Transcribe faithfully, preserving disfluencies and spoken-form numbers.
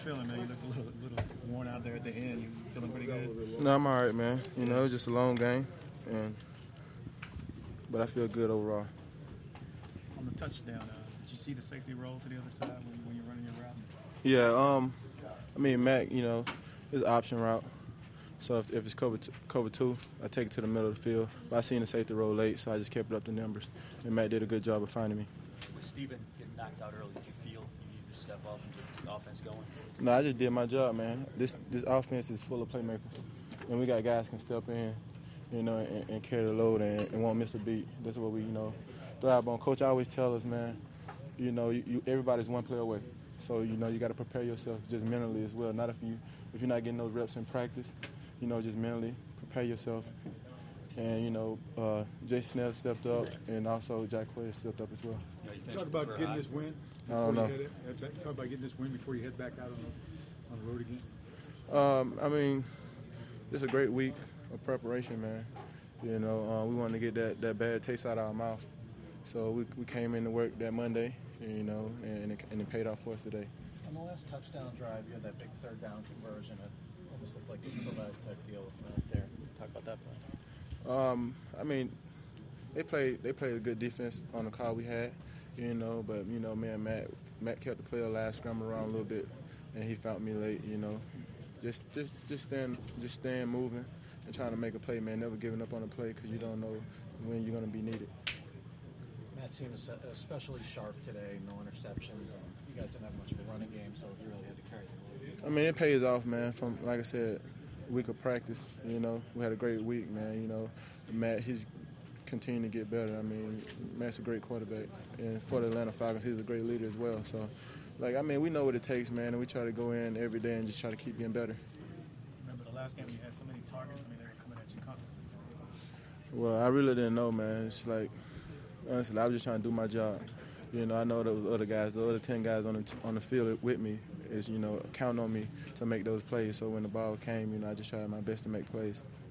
feeling, man? You look a little, little worn out there at the end. You feeling pretty good? No, I'm all right, man. You know, it was just a long game, and but I feel good overall. On the touchdown, uh, did you see the safety roll to the other side when, when you're running your route? Yeah, um, I mean, Mac, you know, it's option route. So if, if it's cover, t- cover two, I take it to the middle of the field. But I seen the safety roll late, so I just kept it up to numbers. And Matt did a good job of finding me. With Steven getting knocked out early, did you feel you needed to step up and get this offense going? No, I just did my job, man. This this offense is full of playmakers. And we got guys who can step in, you know, and, and carry the load and, and won't miss a beat. That's what we, you know, thrive on. Coach always tells us, man, you know, you, you, everybody's one play away. So, you know, you got to prepare yourself just mentally as well. Not if, you, if you're not getting those reps in practice, you know, just mentally prepare yourself. And, you know, uh, Jason Snell stepped up, and also Jack Quay stepped up as well. Yeah, talk about getting high. this win. I don't know. Head, talk about getting this win before you head back out on the, on the road again. Um, I mean, it's a great week of preparation, man. You know, uh, we wanted to get that, that bad taste out of our mouth. So we, we came into work that Monday, you know, and it, and it paid off for us today. On the last touchdown drive, you had that big third down conversion. It almost looked like an improvised type deal right there. Talk about that play. Um, I mean, they played they played a good defense on the call we had, you know. But you know, me and Matt Matt kept the player last scramble around a little bit, and he found me late. You know, just just just staying just staying moving and trying to make a play, man. Never giving up on a play because you don't know when you're going to be needed. Matt seemed especially sharp today. No interceptions, and you guys didn't have much of a running game, so you really had to carry the load. I mean, it pays off, man. From like I said. Week of practice, you know, we had a great week, man. You know, Matt, he's continuing to get better. I mean, Matt's a great quarterback, and for the Atlanta Falcons, he's a great leader as well. So, like, I mean, we know what it takes, man, and we try to go in every day and just try to keep getting better. Remember the last game you had so many targets? I mean, they were coming at you constantly. Well, I really didn't know, man. It's like, honestly, I was just trying to do my job. You know, I know those other guys, the other ten guys on the t- on the field with me is, you know, counting on me to make those plays. So when the ball came, you know, I just tried my best to make plays.